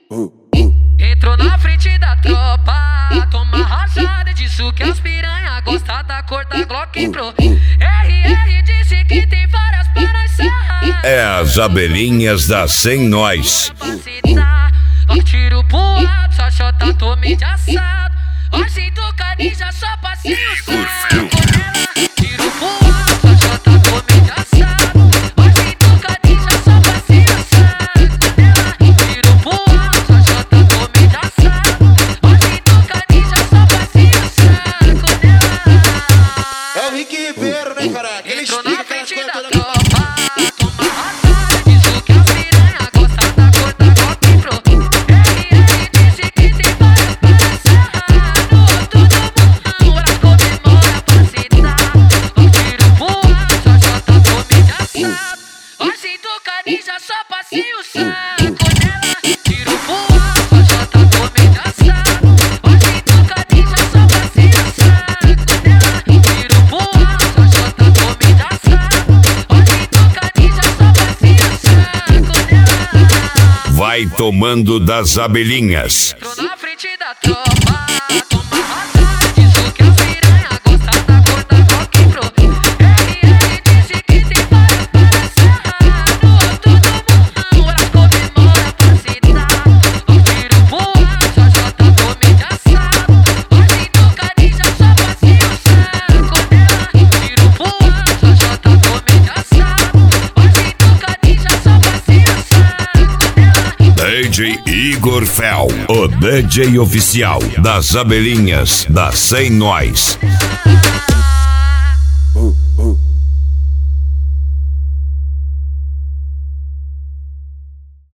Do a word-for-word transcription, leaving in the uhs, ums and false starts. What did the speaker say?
Entrou na frente da tropa, toma rajada, disso que as piranha gosta da cor da Glock Pro. R R disse que tem várias pra nós sarrar. É as abelhinhas da Sem Nós. Ó tiro pro alto, só chota tome de assado. Hoje do Canija só passinho saco. Tiro pro alto, só chota tome de assado. Hoje do Canija só passinho saco. Tiro pro alto, só chota tome de assado. Hoje do Canija só passinho saco. É o Rick Ribeiro, né, cara? Ele Entrou explica na aquelas frente coisas da todas. tropa, toma rajada, diz o que as piranha gosta da cor da Glock Pro. R R disse que tem várias para sarrar. No alto do morrão, ela comemora pra citar. Ó tiro pro alto, só jota tome de assado. Hoje do Canija só passinho saco nela. Tiro pro alto, só jota tome de assado. Hoje do Canija só passinho saco nela. Tiro pro alto, só jota tome de assado. Hoje do Canija só passinho saco nela. Vai tomando das abelhinhas. Entrou na frente da tropa, toma rajada, diz o que as piranha gosta da cor da Glock Pro. R R disse que tem várias para sarrar. No alto do morrão, ela comemora pra citar. Ó tiro pro alto, só jota tome de assado. Hoje do Canija só passinho saco nela. Tiro pro alto, só jota tome de assado. Hoje do Canija só passinho saco nela. D J Igor Fel, o D J oficial das abelhinhas da Sem Nós.